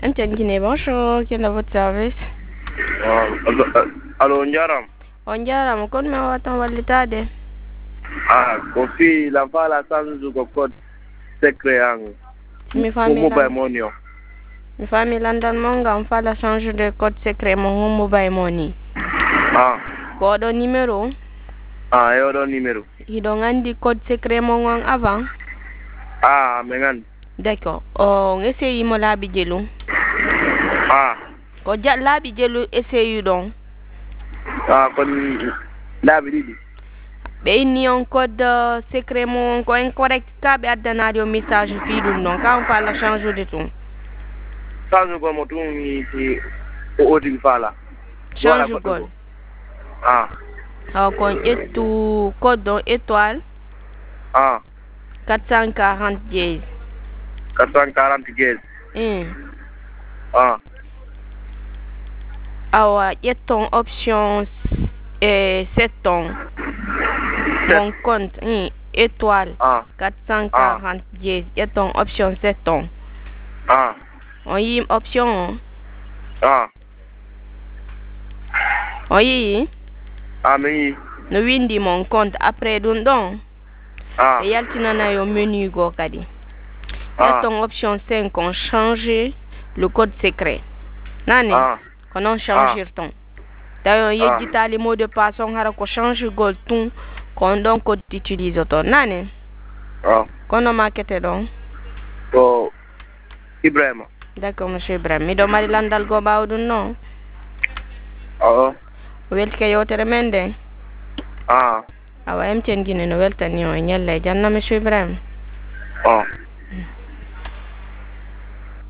MTN Guinée, bonjour, quel est votre service? Allo, Njaram. On jarama kon mi watan wallitade. Ko fi la fala sanzu ko code secret ang. Mi Ko fami mobile lan. money o. Mi fami landan mon ngam fala change de code secret mon mobile money. Ko do numéro? Yo do numéro. Hido ngandi code secret mon avant? Me ngandi. D'accord. O essayi mo labi jelu. Ko labi jelu essayi don. Kon labi didi. Be inni on code secret mon ko incorrect ka be addanadio message fi dum non ka on fala change de tout. Change ko mo tun ni o odi fala. Change gol. Kon etu code don étoile. 440 dièse. 440 dièse. Awa yeton option 7 ton. Mon compte étoile 440 dièse yeton option 7 ton. On y option. On y. Mais No windi mon compte après dun don. E yaltina na yo menu go kadi. Yeton option 5 on changer le code secret. Nani? Konon changer ton. D'ailleurs, yeditali mot de passe on hara ko changer gol ton kon don code utilise ton. Nani? Kono makete don. Ibrahima. D'accord, monsieur Ibrahima. Mi do mari landal go bawdun non? Welke yotere mende? Awa MTN Guinée no weltani o nyalla janna monsieur Ibrahima.